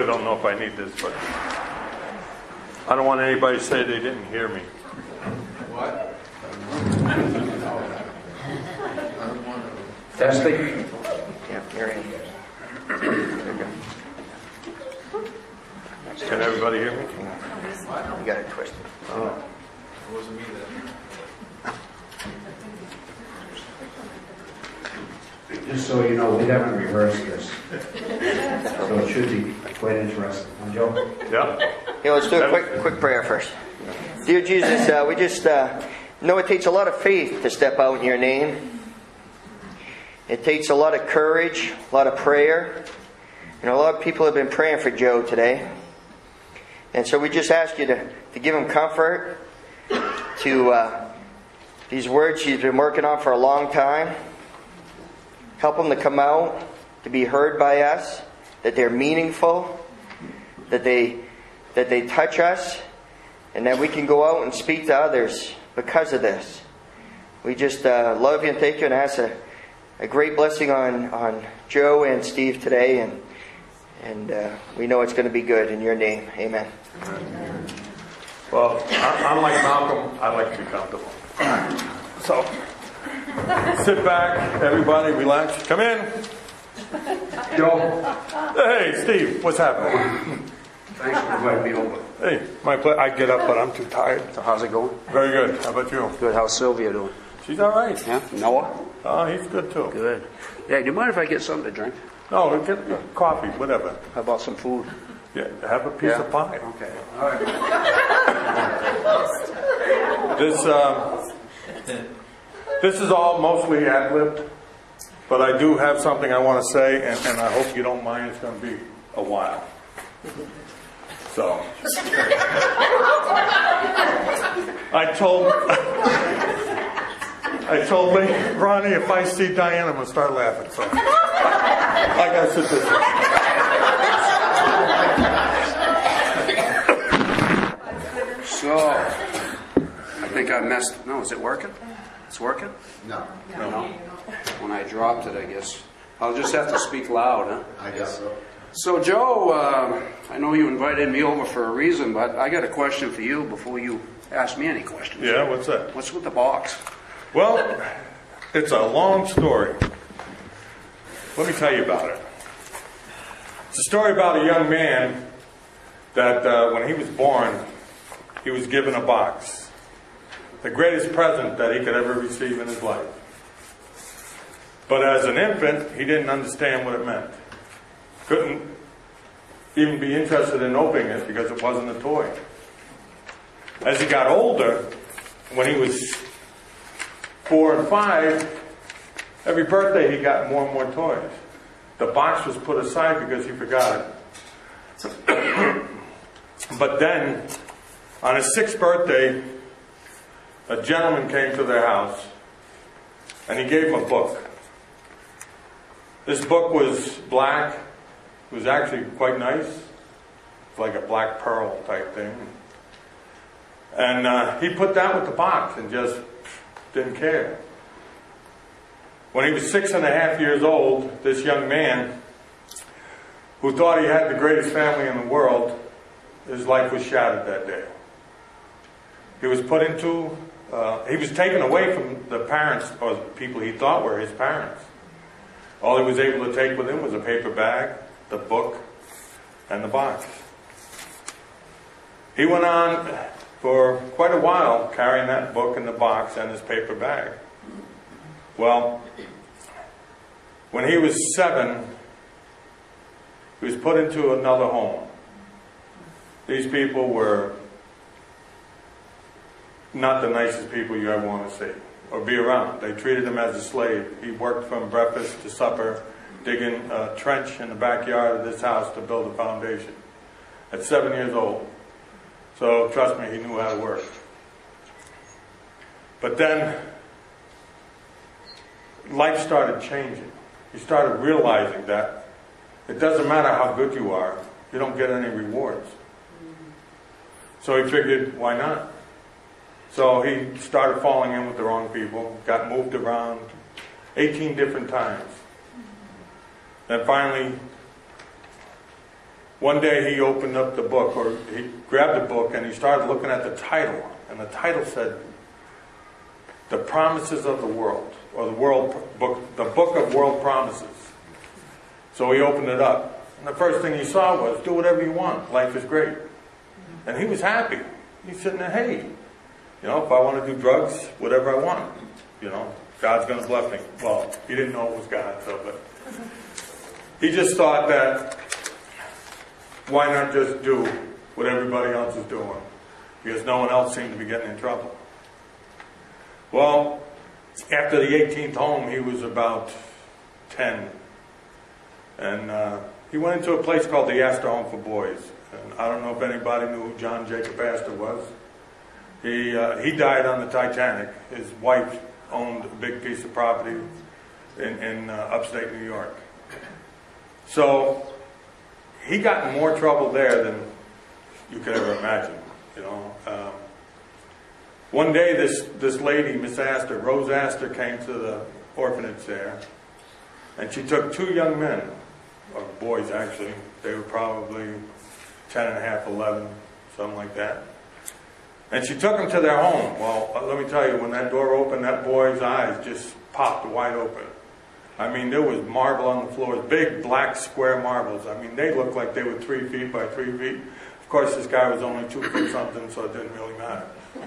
really don't know if I need this, but I don't want anybody to say they didn't hear me. What? Testing. Yeah, you're in. Can everybody hear me? You got it twisted. Oh. It wasn't me then. Just so you know, we haven't rehearsed this. So it should be quite interesting. Joe? Yeah. Yeah, let's do a quick prayer first. Dear Jesus, we just know it takes a lot of faith to step out in your name. It takes a lot of courage, a lot of prayer. And a lot of people have been praying for Joe today. And so we just ask you to give him comfort to these words he's been working on for a long time. Help him to come out, to be heard by us, that they're meaningful, that they touch us, and that we can go out and speak to others because of this. We just love you and thank you and ask a great blessing on Joe and Steve today, and we know it's going to be good in your name. Amen. Well, I'm like Malcolm. I like to be comfortable. So, sit back, everybody, relax. Come in. Joe? Hey, Steve, what's happening? Thanks for inviting me over. Hey, my pleasure. I get up, but I'm too tired. So how's it going? Very good. How about you? Good. How's Sylvia doing? She's all right. Yeah? Noah? Oh, he's good too. Good. Yeah, do you mind if I get something to drink? No, get coffee, whatever. How about some food? Yeah, have a piece of pie. Okay. All right. This is all mostly ad-libbed, but I do have something I want to say, and I hope you don't mind. It's going to be a while. So, I told Ronnie if I see Diane, I'm going to start laughing. So, I got to sit this way. So, I think I messed... No, is it working? It's working? No. When I dropped it, I guess. I'll just have to speak loud, huh? I guess so. So, Joe, I know you invited me over for a reason, but I got a question for you before you ask me any questions. Yeah, what's that? What's with the box? Well, it's a long story. Let me tell you about it. It's a story about a young man that when he was born, he was given a box. The greatest present that he could ever receive in his life. But as an infant, he didn't understand what it meant. Couldn't even be interested in opening it because it wasn't a toy. As he got older, when he was 4 and 5, every birthday he got more and more toys. The box was put aside because he forgot it. But then, on his 6th birthday, a gentleman came to their house and he gave him a book. This book was black. It was actually quite nice. It's like a black pearl type thing. And he put that with the box and just didn't care. When he was 6.5 years old, this young man, who thought he had the greatest family in the world, his life was shattered that day. He was put into, he was taken away from the parents, or the people he thought were his parents. All he was able to take with him was a paper bag, the book, and the box. He went on for quite a while carrying that book and the box and his paper bag. Well, when he was 7, he was put into another home. These people were not the nicest people you ever want to see or be around. They treated him as a slave. He worked from breakfast to supper, digging a trench in the backyard of this house to build a foundation. At 7 years old. So trust me, he knew how to work. But then life started changing. He started realizing that it doesn't matter how good you are, you don't get any rewards. So he figured, why not? So he started falling in with the wrong people, got moved around 18 different times. Then finally, one day he opened up the book, or he grabbed the book, and he started looking at the title. And the title said, The Promises of the World, or the Book of World Promises. So he opened it up. And the first thing he saw was, do whatever you want. Life is great. And he was happy. He's sitting there, hey, if I want to do drugs, whatever I want, God's going to bless me. Well, he didn't know it was God, but he just thought that, why not just do what everybody else is doing? Because no one else seemed to be getting in trouble. Well, after the 18th home, he was about 10. And he went into a place called the Astor Home for Boys. And I don't know if anybody knew who John Jacob Astor was. He died on the Titanic. His wife owned a big piece of property in upstate New York. So he got in more trouble there than you could ever imagine. One day, this lady, Miss Astor, Rose Astor, came to the orphanage there, and she took 2 young men, or boys actually. They were probably 10 and a half, 11, something like that. And she took them to their home. Well, let me tell you, when that door opened, that boy's eyes just popped wide open. I mean, there was marble on the floors, big black square marbles. I mean, they looked like they were 3 feet by 3 feet. Of course, this guy was only 2 foot something, so it didn't really matter.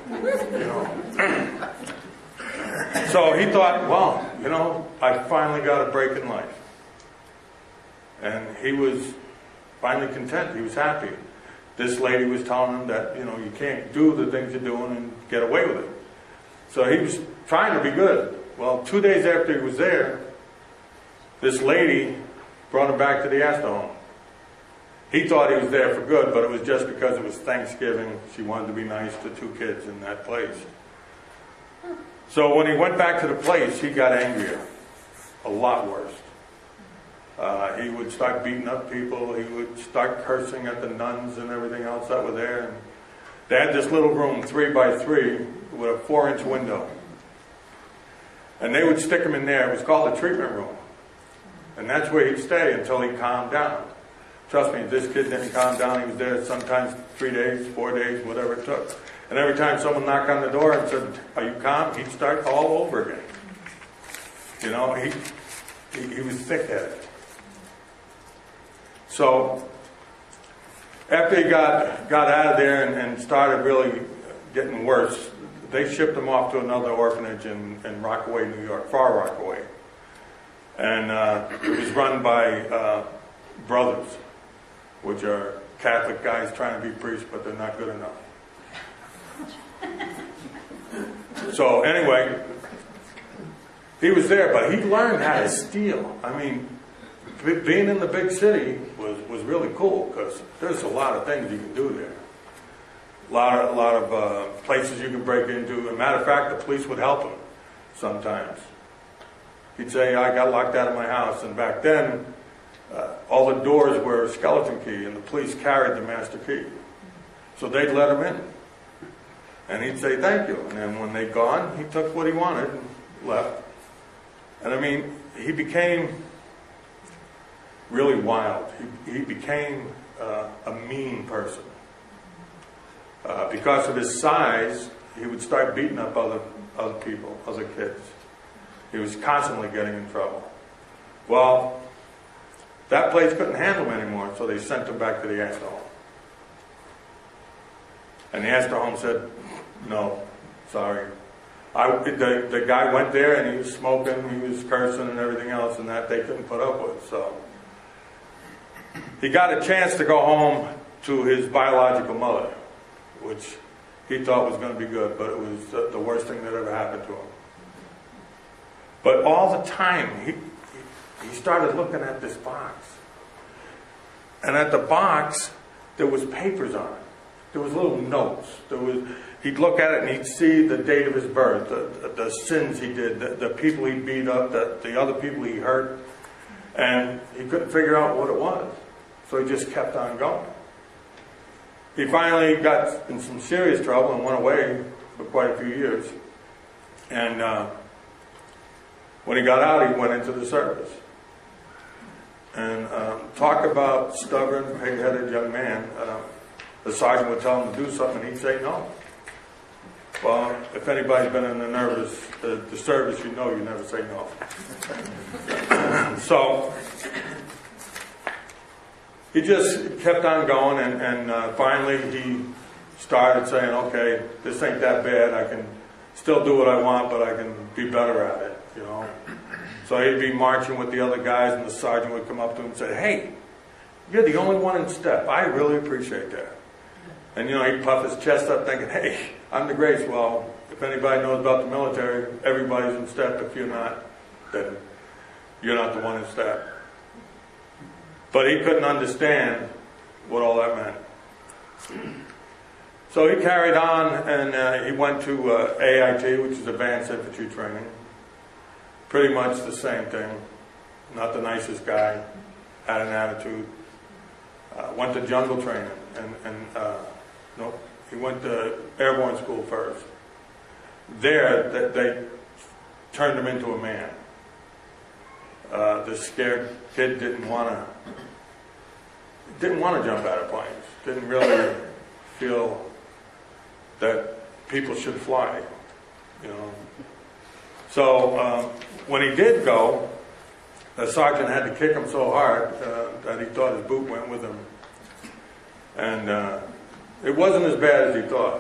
So he thought, well, I finally got a break in life. And he was finally content. He was happy. This lady was telling him that, you can't do the things you're doing and get away with it. So he was trying to be good. Well, 2 days after he was there, this lady brought him back to the Astor home. He thought he was there for good, but it was just because it was Thanksgiving. She wanted to be nice to 2 kids in that place. So when he went back to the place, he got angrier. A lot worse. He would start beating up people. He would start cursing at the nuns and everything else that were there. And they had this little room, 3 by 3, with a 4-inch window. And they would stick him in there. It was called the treatment room. And that's where he'd stay until he calmed down. Trust me, this kid didn't calm down. He was there sometimes 3 days, 4 days, whatever it took. And every time someone knocked on the door and said, are you calm? He'd start all over again. He was thick-headed. So after he got out of there and started really getting worse, they shipped him off to another orphanage in Rockaway, New York, Far Rockaway. And it was run by brothers, which are Catholic guys trying to be priests, but they're not good enough. So anyway, he was there, but he learned how to steal. I mean, being in the big city was really cool, because there's a lot of things you can do there. A lot of places you can break into. As a matter of fact, the police would help him sometimes. He'd say, I got locked out of my house. And back then, all the doors were a skeleton key, and the police carried the master key. So they'd let him in. And he'd say, thank you. And then when they'd gone, he took what he wanted and left. And I mean, he became really wild. He became a mean person. Because of his size, he would start beating up other people, other kids. He was constantly getting in trouble. Well, that place couldn't handle him anymore, so they sent him back to the Astor home. And the Astor home said, no, sorry. The guy went there and he was smoking, he was cursing and everything else, and that they couldn't put up with. So he got a chance to go home to his biological mother, which he thought was going to be good, but it was the worst thing that ever happened to him. But all the time, he started looking at this box. And at the box, there was papers on it. There was little notes. He'd look at it and he'd see the date of his birth, the sins he did, the people he beat up, the other people he hurt. And he couldn't figure out what it was. So he just kept on going. He finally got in some serious trouble and went away for quite a few years. And when he got out, he went into the service. And talk about stubborn, pig-headed young man. The sergeant would tell him to do something, and he'd say no. Well, if anybody's been in the service, you know you never say no. So he just kept on going, and finally he started saying, okay, this ain't that bad. I can still do what I want, but I can be better at it, you know. So he'd be marching with the other guys, and the sergeant would come up to him and say, hey, you're the only one in step. I really appreciate that. And, you know, he'd puff his chest up thinking, hey, I'm the greatest. Well, if anybody knows about the military, everybody's in step. If you're not, then you're not the one in step. But he couldn't understand what all that meant. So he carried on, and he went to AIT, which is Advanced Infantry Training. Pretty much the same thing. Not the nicest guy. Had an attitude. Went to jungle training, nope. He went to airborne school first. There, they turned him into a man. The scared kid didn't want to jump out of planes. Didn't really feel that people should fly, you know. So when he did go, the sergeant had to kick him so hard that he thought his boot went with him. And it wasn't as bad as he thought.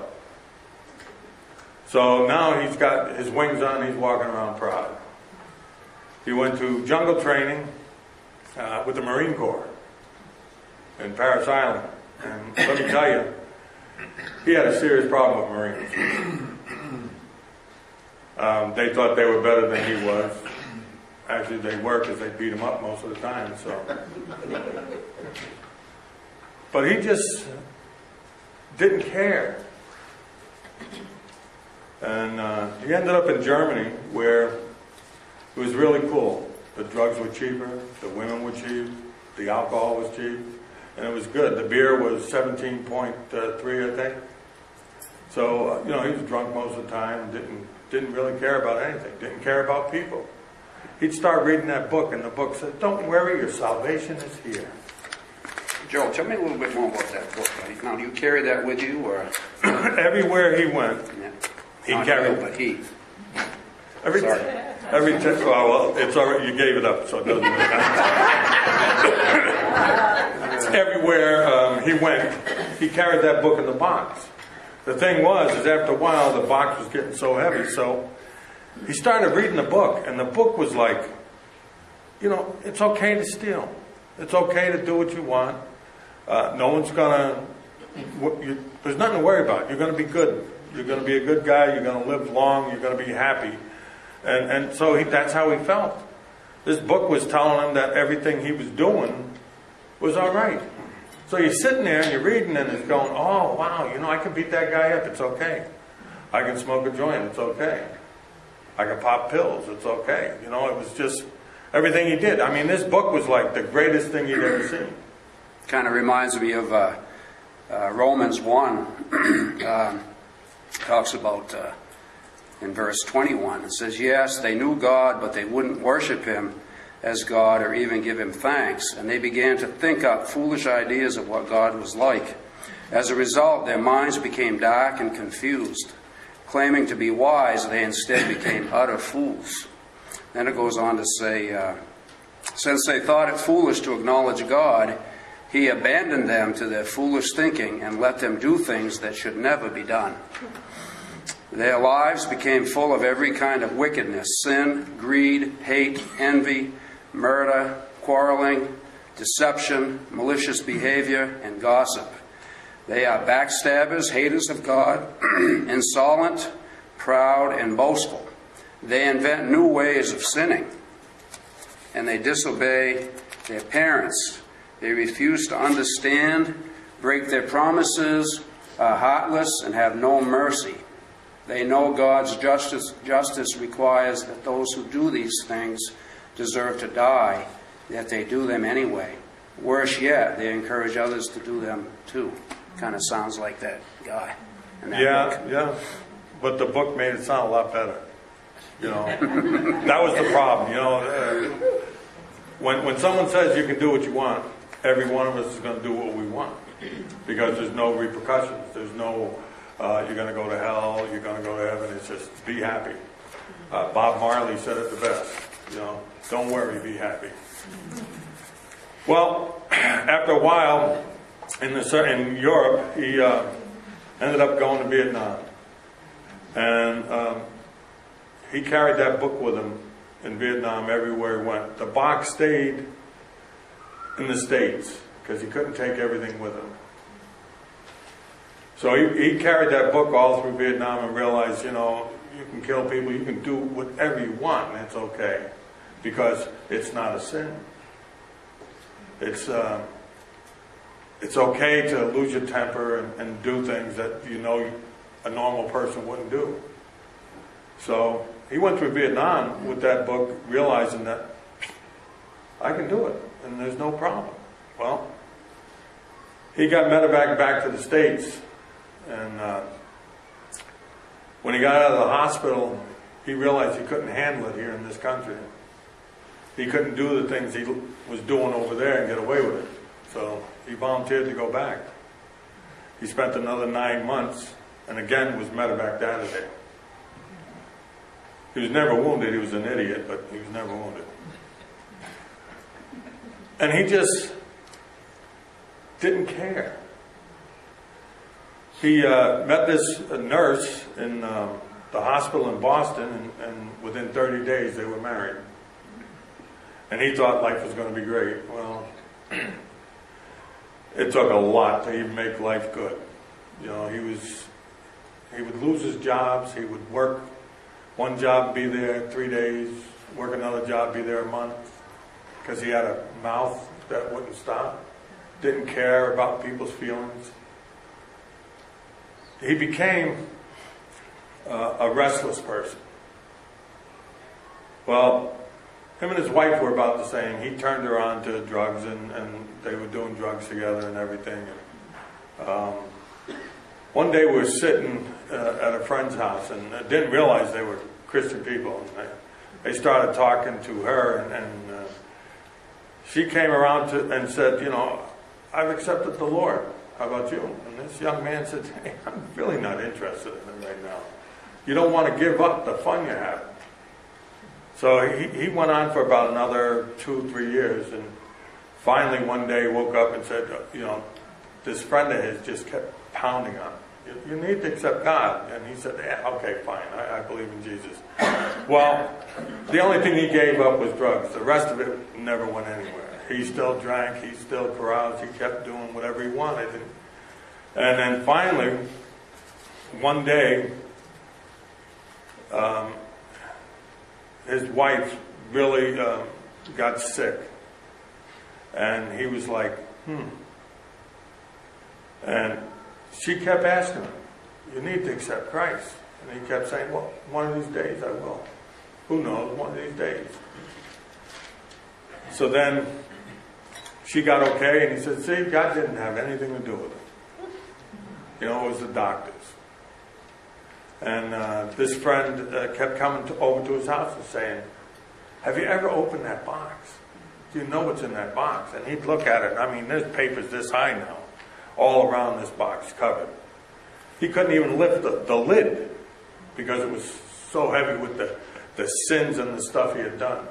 So now he's got his wings on, he's walking around proud. He went to jungle training with the Marine Corps in Parris Island. And let me tell you, he had a serious problem with Marines. They thought they were better than he was. Actually, they were, because they beat him up most of the time. So, but he just didn't care. And he ended up in Germany, where it was really cool. The drugs were cheaper, the women were cheap, the alcohol was cheap, and it was good. The beer was 17.3, I think. So, you know, he was drunk most of the time, didn't really care about anything, didn't care about people. He'd start reading that book, and the book said, don't worry, your salvation is here. Joe, tell me a little bit more about that book. Now, do you carry that with you, or? Everywhere he went, he carried it. But he. Well, it's all right. You gave it up, so it doesn't matter. Everywhere he went, he carried that book in the box. The thing was, is after a while, the box was getting so heavy, so he started reading the book, and the book was like, you know, it's okay to steal. It's okay to do what you want. No one's gonna, there's nothing to worry about. You're gonna be good. You're gonna be a good guy. You're gonna live long. You're gonna be happy. And so that's how he felt. This book was telling him that everything he was doing was all right. So you're sitting there and you're reading and it's going, oh, wow, you know, I can beat that guy up. It's okay. I can smoke a joint. It's okay. I can pop pills. It's okay. You know, it was just everything he did. I mean, this book was like the greatest thing you'd ever seen. Kind of reminds me of Romans 1. Talks about... in verse 21, it says, yes, they knew God, but they wouldn't worship him as God or even give him thanks. And they began to think up foolish ideas of what God was like. As a result, their minds became dark and confused. Claiming to be wise, they instead became utter fools. Then it goes on to say, since they thought it foolish to acknowledge God, he abandoned them to their foolish thinking and let them do things that should never be done. Their lives became full of every kind of wickedness, sin, greed, hate, envy, murder, quarreling, deception, malicious behavior, and gossip. They are backstabbers, haters of God, insolent, proud, and boastful. They invent new ways of sinning, and they disobey their parents. They refuse to understand, break their promises, are heartless, and have no mercy. They know God's justice requires that those who do these things deserve to die, yet they do them anyway. Worse yet, they encourage others to do them too. Kind of sounds like that guy in that book. Yeah. But the book made it sound a lot better. You know, that was the problem. You know, when someone says you can do what you want, every one of us is going to do what we want, because there's no repercussions. There's no you're going to go to hell, you're going to go to heaven. It's just be happy. Bob Marley said it the best. Don't worry, be happy. Well, after a while in Europe, he ended up going to Vietnam, and he carried that book with him in Vietnam everywhere he went. The box stayed in the States because he couldn't take everything with him. So he carried that book all through Vietnam and realized, you can kill people, you can do whatever you want, and it's okay, because it's not a sin. It's okay to lose your temper and do things that a normal person wouldn't do. So he went through Vietnam with that book, realizing that I can do it, and there's no problem. Well, he got medevac back to the States, and when he got out of the hospital, he realized he couldn't handle it here in this country. He couldn't do the things he was doing over there and get away with it. So he volunteered to go back. He spent another 9 months, and again was medevac out of there. He was never wounded. He was an idiot, but he was never wounded. And he just didn't care. He met this nurse in the hospital in Boston, and within 30 days they were married. And he thought life was going to be great. Well, it took a lot to even make life good. He would lose his jobs. He would work one job, be there 3 days, work another job, be there a month, because he had a mouth that wouldn't stop. Didn't care about people's feelings. He became a restless person. Well, him and his wife were about the same. He turned her on to drugs, and they were doing drugs together and everything. One day we were sitting at a friend's house, and I didn't realize they were Christian people. And they started talking to her, and she came around and said, I've accepted the Lord. How about you? And this young man said, hey, I'm really not interested in it right now. You don't want to give up the fun you have. So he went on for about another 2-3 years, and finally one day woke up and said, this friend of his just kept pounding on him. You need to accept God. And he said, yeah, okay, fine, I believe in Jesus. Well, the only thing he gave up was drugs. The rest of it never went anywhere. He still drank, he still caroused, he kept doing whatever he wanted. And then finally, one day, his wife really got sick. And he was like, And she kept asking him, you need to accept Christ. And he kept saying, well, one of these days I will. Who knows, one of these days. So then she got okay, and he said, see, God didn't have anything to do with it. It was the doctors. And this friend kept coming over to his house and saying, have you ever opened that box? Do you know what's in that box? And he'd look at it. I mean, there's papers this high now, all around this box covered. He couldn't even lift the lid because it was so heavy with the sins and the stuff he had done.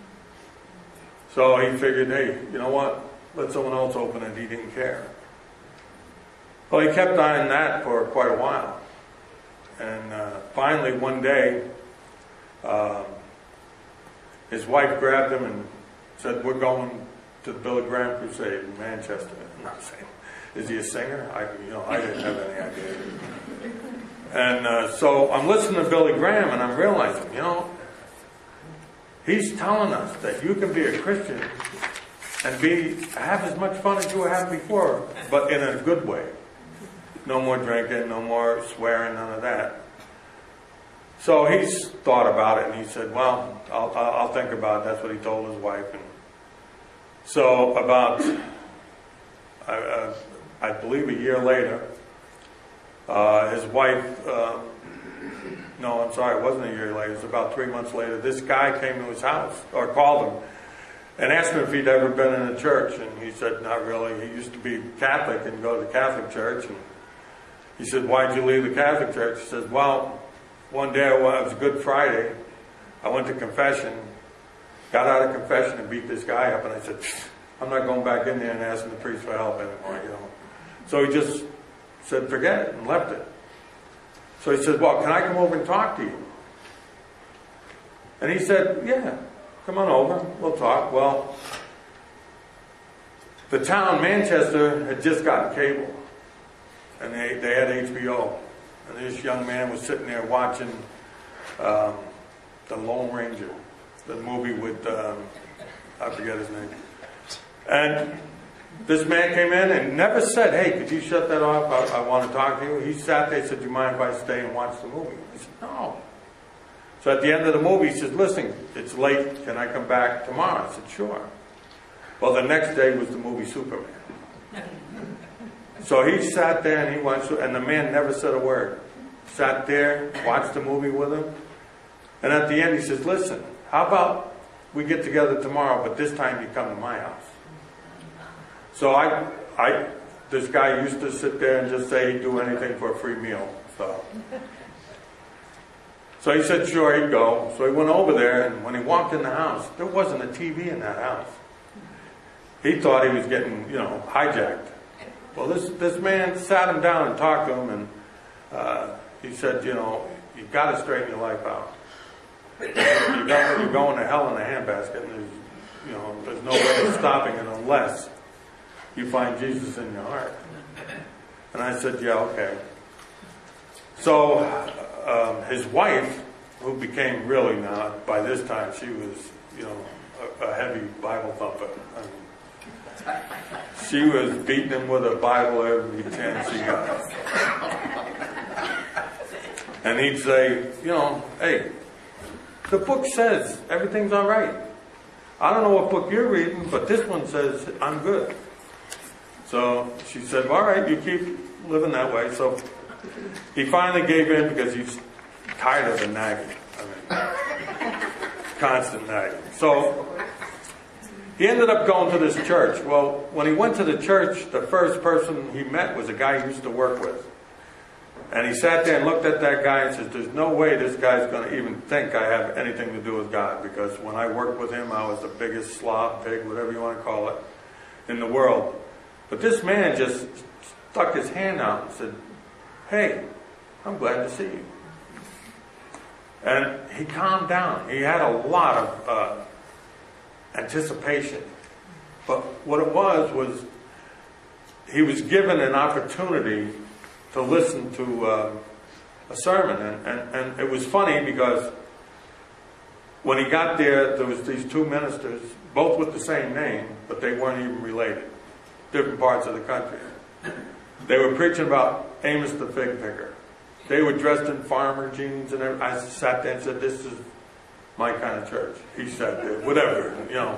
So he figured, hey, you know what? Let someone else open it. He didn't care. Well, he kept on that for quite a while. And finally, one day, his wife grabbed him and said, we're going to the Billy Graham Crusade in Manchester. I'm not saying, is he a singer? I didn't have any idea. And so I'm listening to Billy Graham, and I'm realizing, he's telling us that you can be a Christian and have as much fun as you were having before, but in a good way. No more drinking, no more swearing, none of that. So he's thought about it, and he said, well, I'll think about it. That's what he told his wife. And so about, I believe a year later, his wife, no, I'm sorry, it wasn't a year later. It was about 3 months later. This guy came to his house, or called him, and asked him if he'd ever been in a church. And he said, not really. He used to be Catholic and go to the Catholic church. And he said, why'd you leave the Catholic church? He said, well, one day, it was Good Friday, I went to confession, got out of confession and beat this guy up. And I said, I'm not going back in there and asking the priest for help anymore, you know. So he just said, forget it, and left it. So he said, well, can I come over and talk to you? And he said, yeah, come on over, we'll talk. Well, the town, Manchester, had just gotten cable. And they had HBO. And this young man was sitting there watching The Lone Ranger, the movie with, I forget his name. And this man came in and never said, hey, could you shut that off? I want to talk to you. He sat there and said, do you mind if I stay and watch the movie? I said, no. So at the end of the movie, he said, listen, it's late. Can I come back tomorrow? I said, sure. Well, the next day was the movie Superman. So he sat there and he watched, and the man never said a word. Sat there, watched the movie with him. And at the end, he says, listen, how about we get together tomorrow, but this time you come to my house. So this guy used to sit there and just say he'd do anything for a free meal. So he said, sure, he'd go. So he went over there, and when he walked in the house, there wasn't a TV in that house. He thought he was getting, hijacked. Well, this man sat him down and talked to him, and he said, you've got to straighten your life out. You're going to hell in a handbasket, and there's no way of stopping it unless you find Jesus in your heart. And I said, yeah, okay. So his wife, who became really now, by this time, she was, a heavy Bible thumper. She was beating him with a Bible every chance she got. And he'd say, hey, the book says everything's all right. I don't know what book you're reading, but this one says I'm good. So she said, all right, you keep living that way. So he finally gave in because he's tired of the nagging. Constant nagging. So he ended up going to this church. Well, when he went to the church, the first person he met was a guy he used to work with. And he sat there and looked at that guy and says, there's no way this guy's going to even think I have anything to do with God. Because when I worked with him, I was the biggest slob, pig, whatever you want to call it, in the world. But this man just stuck his hand out and said, hey, I'm glad to see you. And he calmed down. He had a lot of anticipation. But what it was he was given an opportunity to listen to a sermon. And it was funny because when he got there was these two ministers, both with the same name, but they weren't even related. Different parts of the country. They were preaching about Amos the fig picker. They were dressed in farmer jeans and everything. I sat there and said, this is my kind of church. He sat there, whatever, Yeah,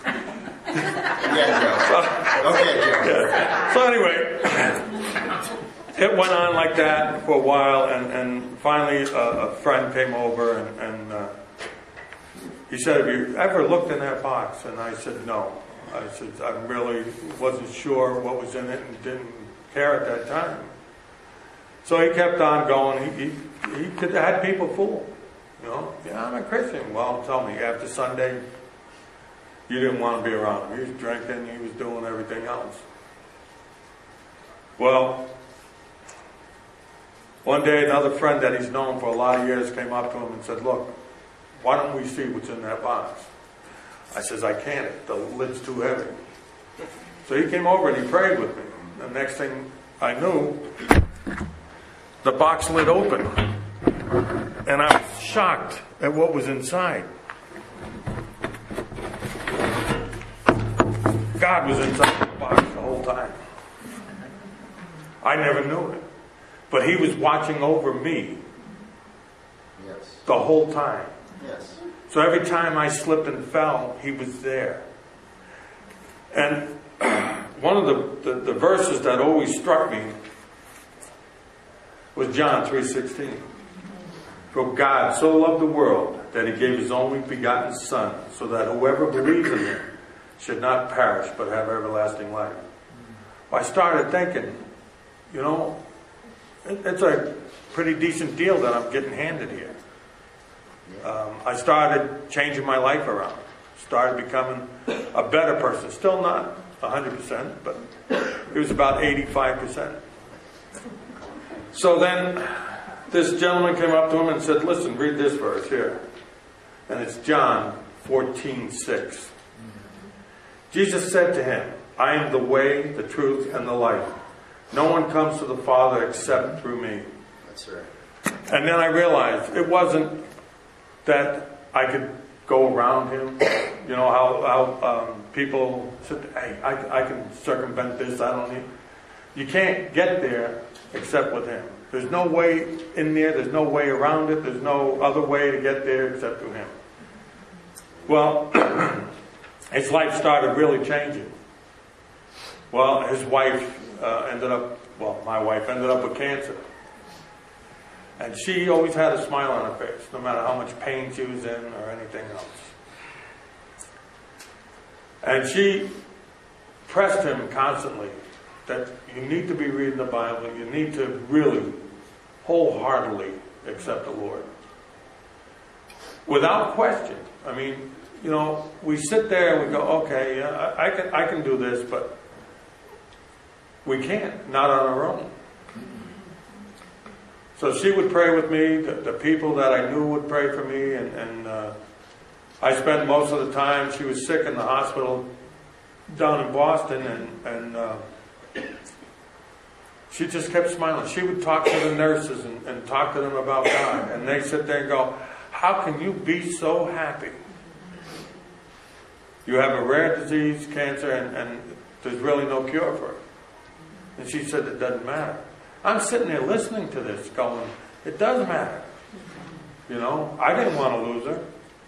Joe. Okay, Joe. Yeah. So anyway, it went on like that for a while, and finally a friend came over and he said, have you ever looked in that box? And I said, no. I said, I really wasn't sure what was in it and didn't care at that time. So he kept on going. He could have had people fooled. Yeah, I'm a Christian. Well, tell me, after Sunday, you didn't want to be around him. He was drinking, he was doing everything else. Well, one day another friend that he's known for a lot of years came up to him and said, look, why don't we see what's in that box? I says, I can't. The lid's too heavy. So he came over and he prayed with me. The next thing I knew, the box lid opened. And I was shocked at what was inside. God was inside the box the whole time. I never knew it. But he was watching over me the whole time. Yes. So every time I slipped and fell, he was there. And one of the verses that always struck me was John 3:16. For God so loved the world that he gave his only begotten Son, so that whoever believes in him should not perish but have everlasting life. Well, I started thinking, you know, it's a pretty decent deal that I'm getting handed here. I started changing my life around. Started becoming a better person. Still not 100%, but it was about 85%. So then this gentleman came up to him and said, listen, read this verse here. And it's John 14:6. Jesus said to him, I am the way, the truth, and the life. No one comes to the Father except through me. That's right. And then I realized it wasn't that I could go around him. You know how people said, hey, I can circumvent this. I don't need. You can't get there except with him. There's no way in there. There's no way around it. There's no other way to get there except through him. Well, his life started really changing. Well, his wife my wife ended up with cancer. And she always had a smile on her face, no matter how much pain she was in or anything else. And she pressed him constantly that you need to be reading the Bible. You need to really wholeheartedly accept the Lord. Without question. I mean, you know, we sit there and we go, okay, yeah, I can do this, but we can't, not on our own. So she would pray with me. The people that I knew would pray for me, and I spent most of the time. She was sick in the hospital down in Boston, and she just kept smiling. She would talk to the nurses and talk to them about God, and they sit there and go, "How can you be so happy? You have a rare disease, cancer, and there's really no cure for it." And she said, "It doesn't matter." I'm sitting there listening to this going, it does matter. You know, I didn't want to lose her.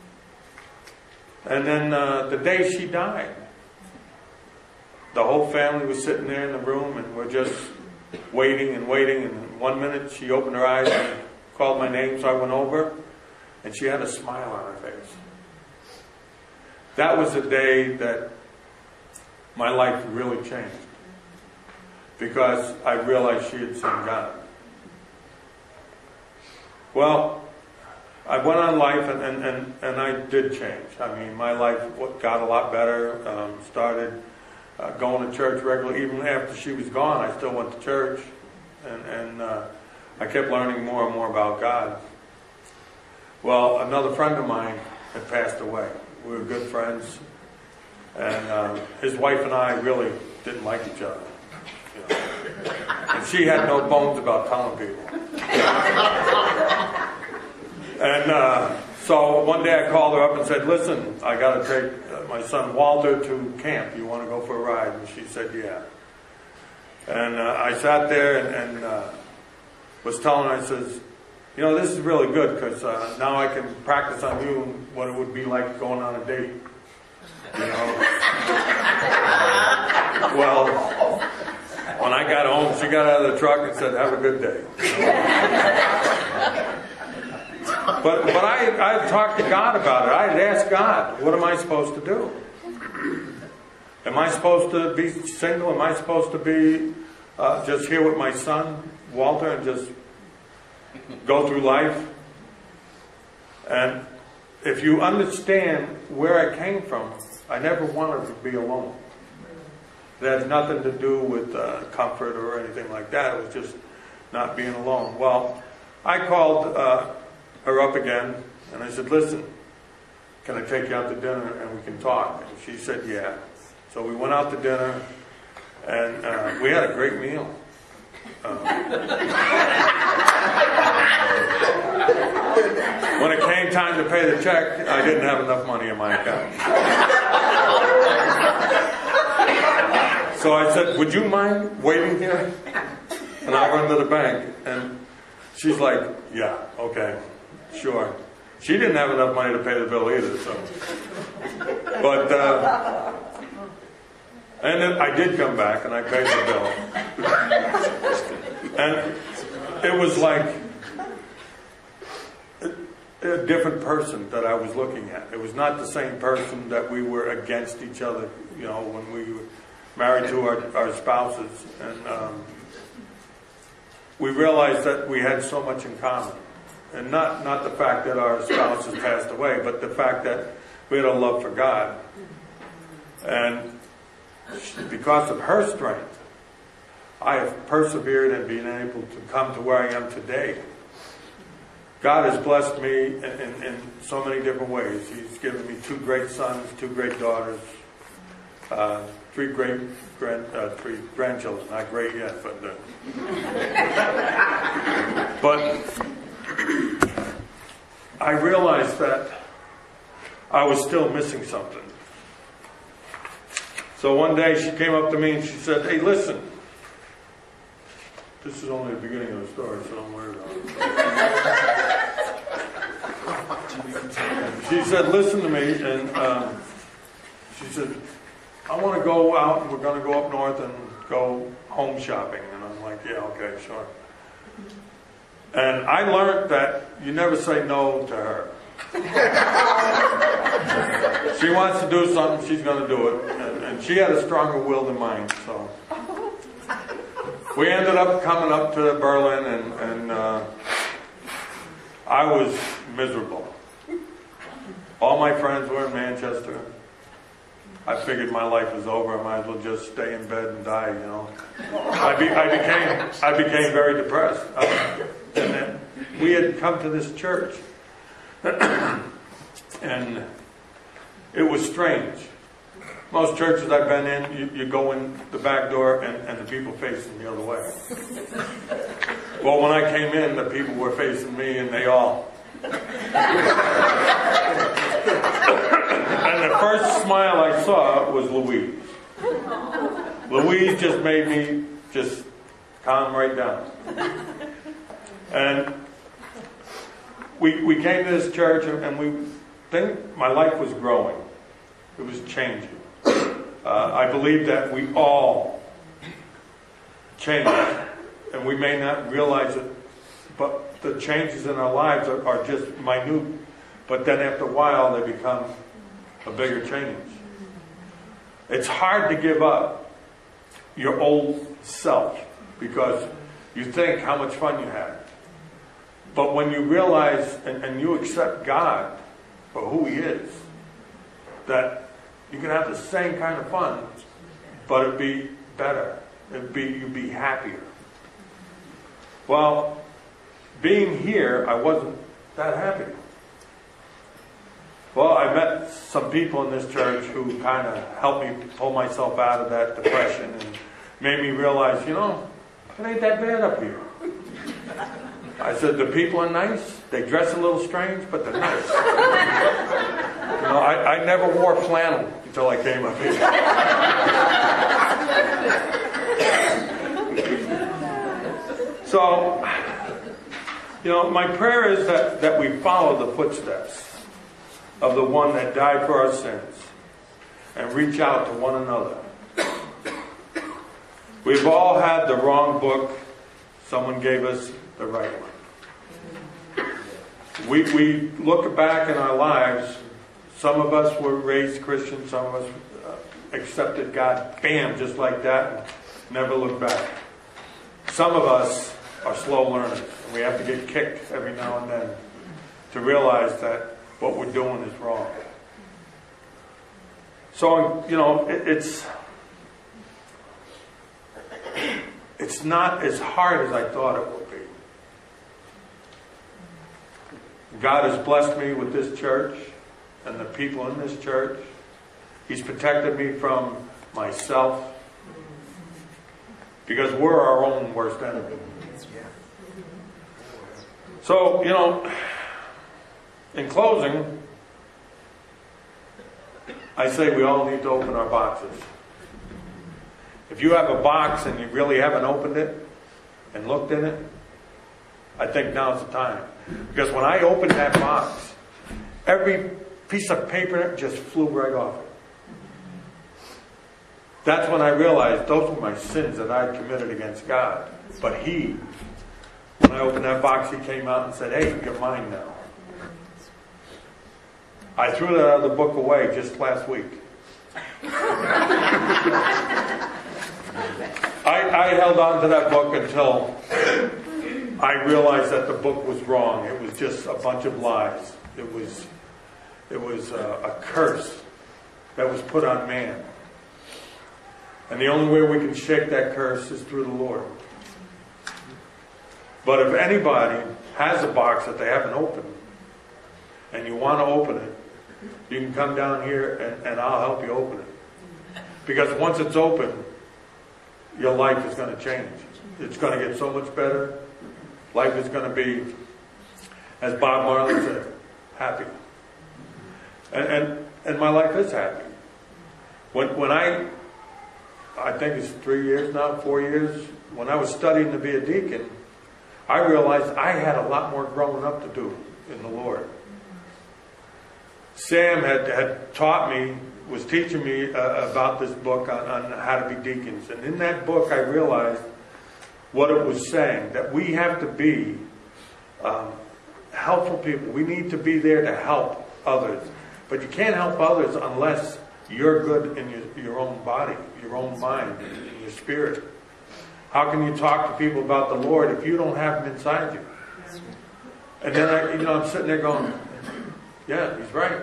And then the day she died, the whole family was sitting there in the room and we're just waiting. And 1 minute she opened her eyes and called my name, so I went over and she had a smile on her face. That was the day that my life really changed. Because I realized she had seen God. Well, I went on life and I did change. I mean, my life got a lot better. Started going to church regularly. Even after she was gone, I still went to church. And I kept learning more and more about God. Well, another friend of mine had passed away. We were good friends. And his wife and I really didn't like each other. And she had no bones about telling people. And so one day I called her up and said, "Listen, I got to take my son Walter to camp. You want to go for a ride?" And she said, "Yeah." And I sat there and was telling her, I says, "You know, this is really good because now I can practice on you what it would be like going on a date." You know? Well, when I got home, she got out of the truck and said, "Have a good day." But I talked to God about it. I had asked God, what am I supposed to do? Am I supposed to be single? Am I supposed to be just here with my son, Walter, and just go through life? And if you understand where I came from, I never wanted to be alone. It had nothing to do with comfort or anything like that. It was just not being alone. Well, I called her up again, and I said, "Listen, can I take you out to dinner and we can talk?" And she said, "Yeah." So we went out to dinner, and we had a great meal. When it came time to pay the check, I didn't have enough money in my account. So I said, "Would you mind waiting here? And I'll run to the bank." And she's like, "Yeah, okay, sure." She didn't have enough money to pay the bill either, so. But, and then I did come back and I paid the bill. And it was like, a different person that I was looking at. It was not the same person that we were against each other, when we were married to our spouses. And we realized that we had so much in common. And not the fact that our spouses passed away, but the fact that we had a love for God. And because of her strength, I have persevered and been able to come to where I am today. God has blessed me in so many different ways. He's given me 2 great sons, 2 great daughters, 3 grandchildren. Not great yet, but I realized that I was still missing something. So one day she came up to me and she said, "Hey, listen. This is only the beginning of the story, so don't worry about it." She said, "Listen to me," and she said, "I want to go out, and we're going to go up north and go home shopping." And I'm like, "Yeah, okay, sure." And I learned that you never say no to her. She wants to do something, she's going to do it. And she had a stronger will than mine, so. We ended up coming up to Berlin, and I was miserable. All my friends were in Manchester. I figured my life was over. I might as well just stay in bed and die, I became very depressed. And then we had come to this church, and it was strange. Most churches I've been in, you go in the back door and the people facing the other way. Well, when I came in, the people were facing me, and they all. And the first smile I saw was Louise. Louise just made me just calm right down. And we came to this church, and my life was growing. It was changing. I believe that we all change, and we may not realize it, but the changes in our lives are just minute, but then after a while they become a bigger change. It's hard to give up your old self because you think how much fun you had. But when you realize and you accept God for who He is, that you can have the same kind of fun, but it'd be better. You'd be happier. Well, being here, I wasn't that happy. Well, I met some people in this church who kind of helped me pull myself out of that depression and made me realize, it ain't that bad up here. I said, the people are nice. They dress a little strange, but they're nice. I never wore flannel until I came up here. So, my prayer is that we follow the footsteps of the one that died for our sins and reach out to one another. We've all had the wrong book. Someone gave us the right one. We look back in our lives. Some of us were raised Christian. Some of us accepted God, bam, just like that, and never looked back. Some of us are slow learners, and we have to get kicked every now and then to realize that what we're doing is wrong. So, it's not as hard as I thought it would be. God has blessed me with this church and the people in this church. He's protected me from myself because we're our own worst enemy. So, in closing, I say we all need to open our boxes. If you have a box and you really haven't opened it and looked in it, I think now's the time. Because when I opened that box, every piece of paper just flew right off it. That's when I realized those were my sins that I had committed against God. But when I opened that box, He came out and said, "Hey, you're mine now." I threw that other book away just last week. I held on to that book until I realized that the book was wrong. It was just a bunch of lies. It was a curse that was put on man. And the only way we can shake that curse is through the Lord. But if anybody has a box that they haven't opened, and you want to open it, you can come down here and I'll help you open it. Because once it's open, your life is going to change. It's going to get so much better. Life is going to be, as Bob Marley said, happy. And my life is happy. When I think it's 3 years now, 4 years, when I was studying to be a deacon, I realized I had a lot more growing up to do in the Lord. Sam had taught me, was teaching me about this book on how to be deacons. And in that book I realized what it was saying, that we have to be helpful people. We need to be there to help others. But you can't help others unless you're good in your own body, your own mind, in your spirit. How can you talk to people about the Lord if you don't have Him inside you? And then I'm sitting there going, yeah, he's right.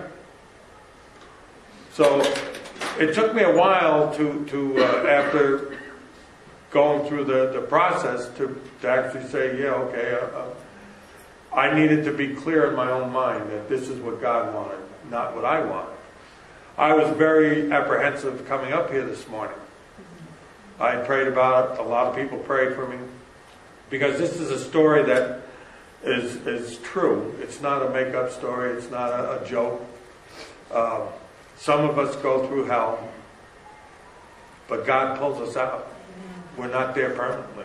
So it took me a while to after going through the process to actually say, yeah, okay, I needed to be clear in my own mind that this is what God wanted, not what I wanted. I was very apprehensive coming up here this morning. I prayed about it. A lot of people prayed for me. Because this is a story that is true. It's not a make-up story. It's not a joke. Some of us go through hell. But God pulls us out. We're not there permanently.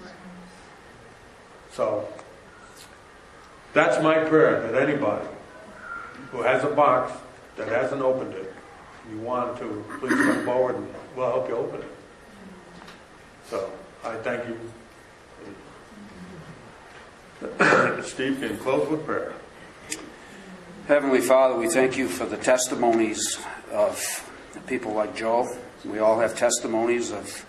So, that's my prayer, that anybody who has a box that hasn't opened it, you want to, please come forward and we'll help you open it. So, I thank you. Steve, can you close with prayer? Heavenly Father, we thank you for the testimonies of people like Joe. We all have testimonies of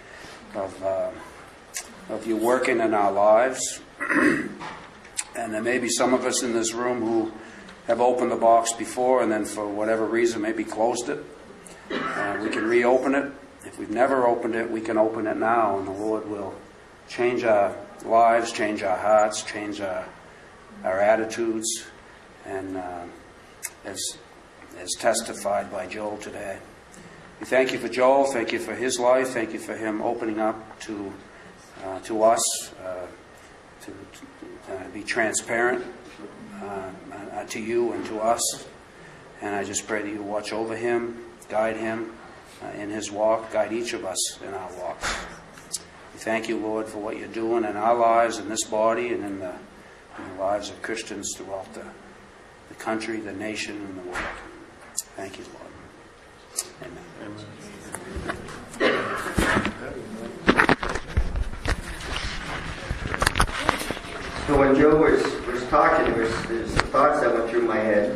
you working in our lives. And there may be some of us in this room who have opened the box before and then for whatever reason maybe closed it. We can reopen it. If we've never opened it, we can open it now, and the Lord will change our lives, change our hearts, change our attitudes, and as testified by Joel today. We thank you for Joel, thank you for his life, thank you for him opening up to us, to be transparent to you and to us. And I just pray that you watch over him, guide him in his walk, guide each of us in our walk. We thank you, Lord, for what you're doing in our lives, in this body, and in the lives of Christians throughout the country, the nation, and the world. Thank you, Lord. Amen. So when Joe was talking, there's thoughts that went through my head.